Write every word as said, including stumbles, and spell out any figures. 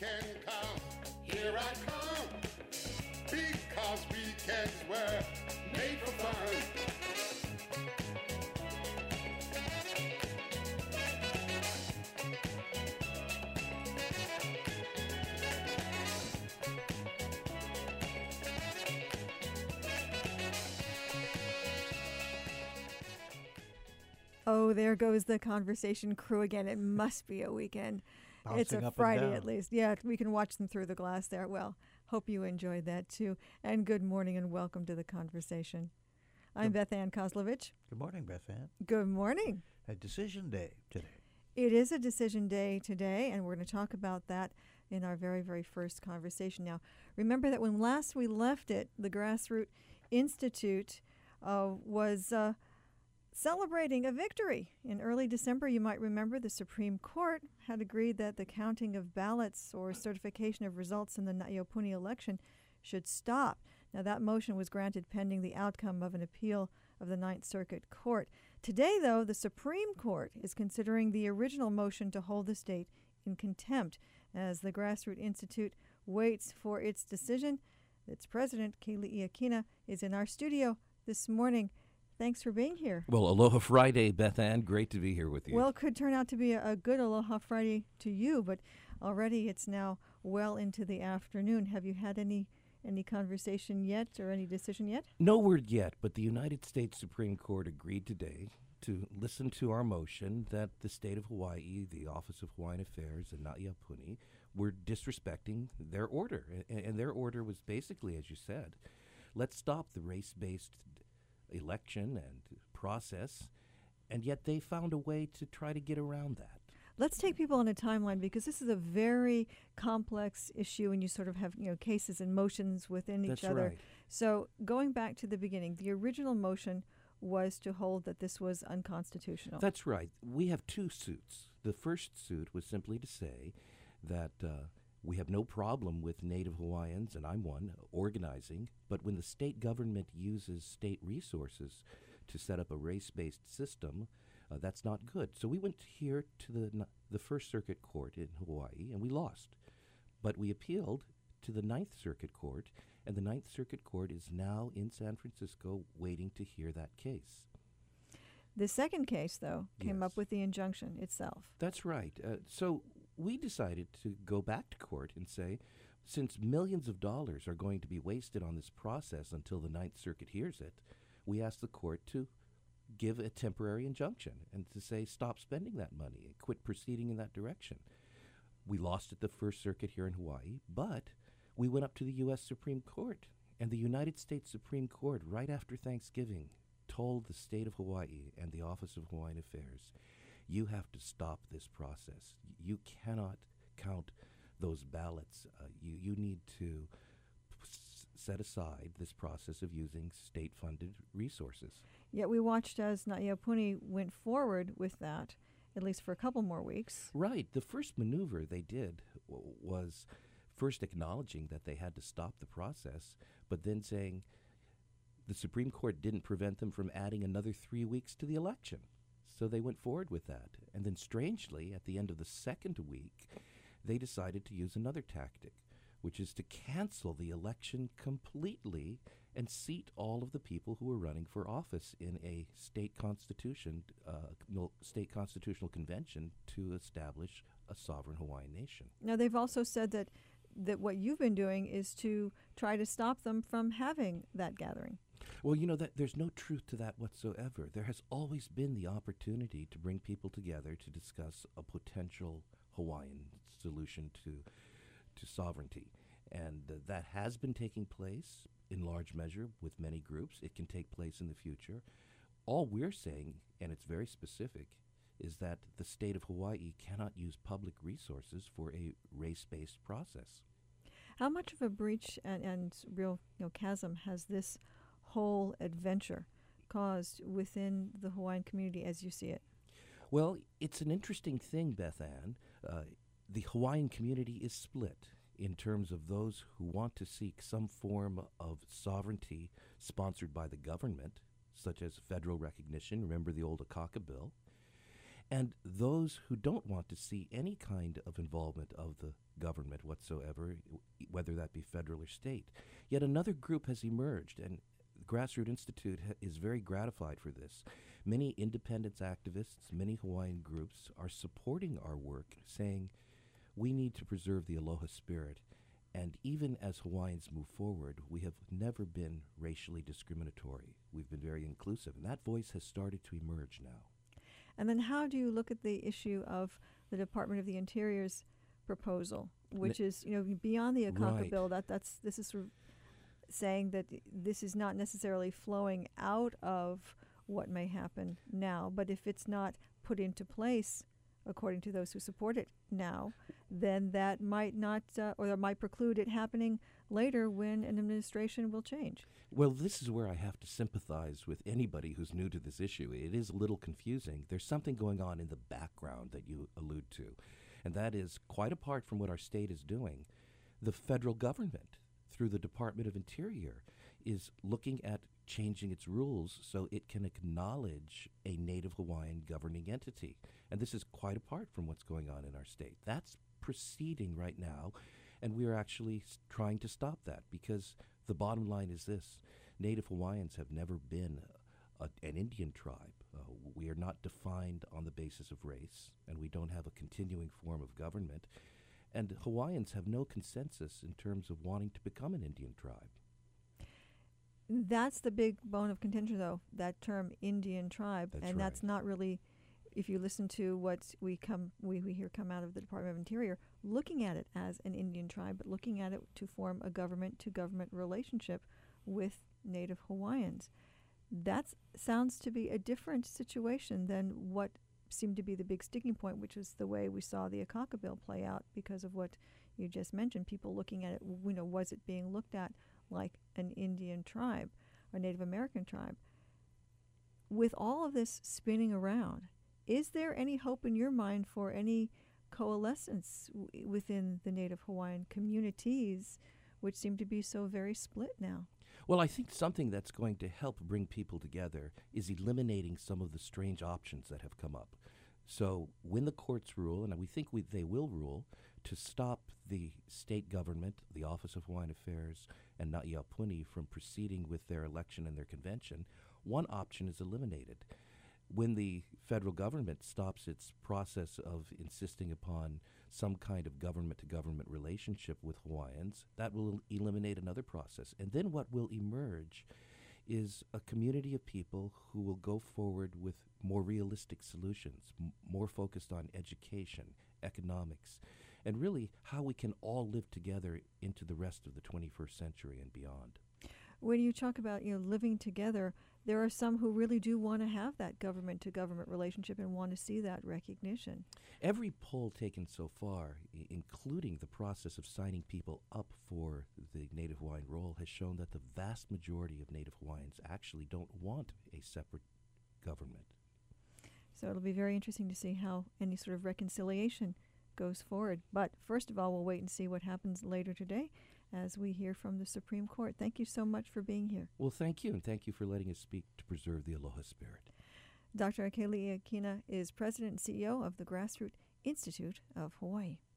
can come. Here I come. Because weekends were made for fun. Oh, there goes the conversation crew again. It must be a weekend. Bouncing it's a up and Friday down. at least. Yeah, we can watch them through the glass there. Well, hope you enjoyed that too. And good morning and welcome to the conversation. I'm Good- Beth Ann Kozlovich. Good morning, Beth Ann. Good morning. A decision day today. It is a decision day today, and we're going to talk about that in our very, very first conversation. Now, remember that when last we left it, the Grassroot Institute uh, was uh, celebrating a victory. In early December, you might remember the Supreme Court had agreed that the counting of ballots or certification of results in the Nayapuni election should stop. Now, that motion was granted pending the outcome of an appeal of the Ninth Circuit Court. Today, though, the Supreme Court is considering the original motion to hold the state in contempt as the Grassroot Institute waits for its decision. Its president, Kaylee Iakina, is in our studio this morning. Thanks for being here. Well, Aloha Friday, Beth Ann. Great to be here with you. Well, it could turn out to be a, a good Aloha Friday to you, but already it's now well into the afternoon. Have you had any any conversation yet or any decision yet? No word yet, but the United States Supreme Court agreed today to listen to our motion that the state of Hawaii, the Office of Hawaiian Affairs, and Na'ia were disrespecting their order. And, and their order was basically, as you said, let's stop the race-based election and process, and yet they found a way to try to get around that. Let's take people on a timeline because this is a very complex issue and you sort of have, you know, cases and motions within That's each other. right. So going back to the beginning, the original motion was to hold that this was unconstitutional. That's right. We have two suits. The first suit was simply to say that uh, we have no problem with Native Hawaiians, and I'm one, organizing, but when the state government uses state resources to set up a race-based system, uh, that's not good. So we went here to the the First Circuit Court in Hawaii, and we lost. But we appealed to the Ninth Circuit Court, and the Ninth Circuit Court is now in San Francisco waiting to hear that case. The second case, though, came Yes. up with the injunction itself. That's right. Uh, so we decided to go back to court and say, since millions of dollars are going to be wasted on this process until the Ninth Circuit hears it, we asked the court to give a temporary injunction and to say, stop spending that money and quit proceeding in that direction. We lost at the First Circuit here in Hawaii, but we went up to the U S Supreme Court, and the United States Supreme Court, right after Thanksgiving, told the state of Hawaii and the Office of Hawaiian Affairs, you have to stop this process. Y- You cannot count those ballots. Uh, you, you need to p- s- set aside this process of using state-funded resources. Yet we watched as Na'ia went forward with that, at least for a couple more weeks. Right. The first maneuver they did w- was first acknowledging that they had to stop the process, but then saying the Supreme Court didn't prevent them from adding another three weeks to the election. So they went forward with that. And then strangely, at the end of the second week, they decided to use another tactic, which is to cancel the election completely and seat all of the people who were running for office in a state constitution, uh, no, state constitutional convention to establish a sovereign Hawaiian nation. Now, they've also said that, that what you've been doing is to try to stop them from having that gathering. Well, you know, that there's no truth to that whatsoever. There has always been the opportunity to bring people together to discuss a potential Hawaiian solution to to sovereignty. And uh, that has been taking place in large measure with many groups. It can take place in the future. All we're saying, and it's very specific, is that the state of Hawaii cannot use public resources for a race-based process. How much of a breach and, and real you know, chasm has this whole adventure caused within the Hawaiian community as you see it? Well, it's an interesting thing, Beth Ann. Uh, the Hawaiian community is split in terms of those who want to seek some form of sovereignty sponsored by the government, such as federal recognition. Remember the old Akaka bill. And those who don't want to see any kind of involvement of the government whatsoever, w- whether that be federal or state. Yet another group has emerged, and the Grassroots Institute ha- is very gratified for this. Many independence activists, many Hawaiian groups are supporting our work, saying we need to preserve the aloha spirit. And even as Hawaiians move forward, we have never been racially discriminatory. We've been very inclusive, and that voice has started to emerge now. And then how do you look at the issue of the Department of the Interior's proposal, which N- is, you know, beyond the Akaka Right. bill? That that's this is sort of saying that this is not necessarily flowing out of what may happen now, but if it's not put into place according to those who support it now, then that might not, uh, or that might preclude it happening later when an administration will change. Well, this is where I have to sympathize with anybody who's new to this issue. It is a little confusing. There's something going on in the background that you allude to, and that is quite apart from what our state is doing. The federal government, through the Department of Interior, is looking at changing its rules so it can acknowledge a Native Hawaiian governing entity. And this is quite apart from what's going on in our state. That's proceeding right now, and we are actually s- trying to stop that, because the bottom line is this: Native Hawaiians have never been a, an Indian tribe. Uh, we are not defined on the basis of race, and we don't have a continuing form of government. And Hawaiians have no consensus in terms of wanting to become an Indian tribe. That's the big bone of contention, though, that term Indian tribe. That's and that's right. not really, if you listen to what we come we, we hear come out of the Department of Interior, looking at it as an Indian tribe, but looking at it to form a government-to-government relationship with Native Hawaiians. That sounds to be a different situation than what seemed to be the big sticking point, which was the way we saw the Akaka bill play out because of what you just mentioned, people looking at it, you know, was it being looked at like an Indian tribe or Native American tribe? With all of this spinning around, is there any hope in your mind for any coalescence w- within the Native Hawaiian communities, which seem to be so very split now? Well, I think something that's going to help bring people together is eliminating some of the strange options that have come up. So when the courts rule, and we think we, they will rule, to stop the state government, the Office of Hawaiian Affairs, and Na'Iapuni from proceeding with their election and their convention, one option is eliminated. When the federal government stops its process of insisting upon some kind of government-to-government relationship with Hawaiians, that will eliminate another process. And then what will emerge is a community of people who will go forward with more realistic solutions, m- more focused on education, economics, and really how we can all live together into the rest of the twenty-first century and beyond. When you talk about, you know, living together, there are some who really do want to have that government-to-government relationship and want to see that recognition. Every poll taken so far, I- including the process of signing people up for the Native Hawaiian role, has shown that the vast majority of Native Hawaiians actually don't want a separate government. So it'll be very interesting to see how any sort of reconciliation goes forward. But first of all, we'll wait and see what happens later today as we hear from the Supreme Court. Thank you so much for being here. Well, thank you, and thank you for letting us speak to preserve the Aloha spirit. Doctor Akeli Akina is President and C E O of the Grassroots Institute of Hawaii.